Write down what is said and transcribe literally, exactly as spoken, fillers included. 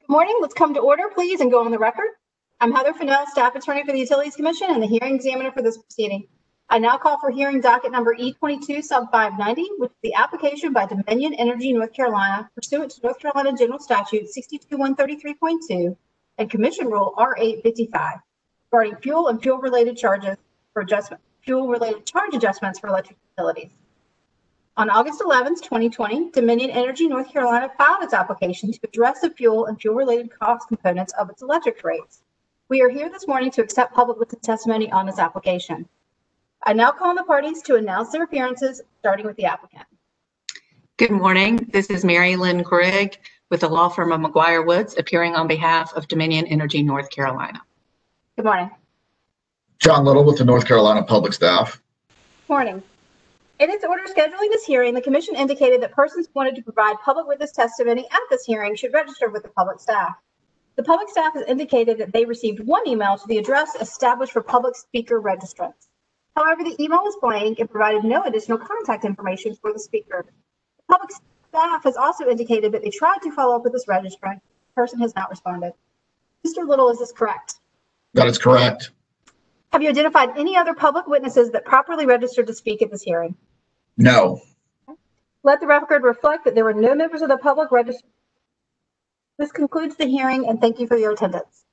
Good morning. Let's come to order, please, and go on the record. I'm Heather Fennell, Staff Attorney for the Utilities Commission and the hearing examiner for this proceeding. I now call for hearing docket number E twenty-two sub five ninety, which is the application by Dominion Energy North Carolina pursuant to North Carolina General Statute sixty-two one thirty-three point two and Commission Rule R eight fifty-five regarding fuel and fuel-related charges for adjustment, fuel-related charge adjustments for electric utilities. On August eleventh, twenty twenty, Dominion Energy North Carolina filed its application to address the fuel and fuel-related cost components of its electric rates. We are here this morning to accept public witness testimony on this application. I now call on the parties to announce their appearances, starting with the applicant. Good morning. This is Mary Lynn Craig with the law firm of McGuire Woods, appearing on behalf of Dominion Energy North Carolina. Good morning. John Little with the North Carolina Public Staff. Morning. In its order scheduling this hearing, the Commission indicated that persons who wanted to provide public witness testimony at this hearing should register with the public staff. The public staff has indicated that they received one email to the address established for public speaker registrants. However, the email was blank and provided no additional contact information for the speaker. The public staff has also indicated that they tried to follow up with this registrant. The person has not responded. Mister Little, is this correct? That is correct. Have you identified any other public witnesses that properly registered to speak at this hearing? No. Let the record reflect that there were no members of the public registered. This concludes the hearing, and thank you for your attendance.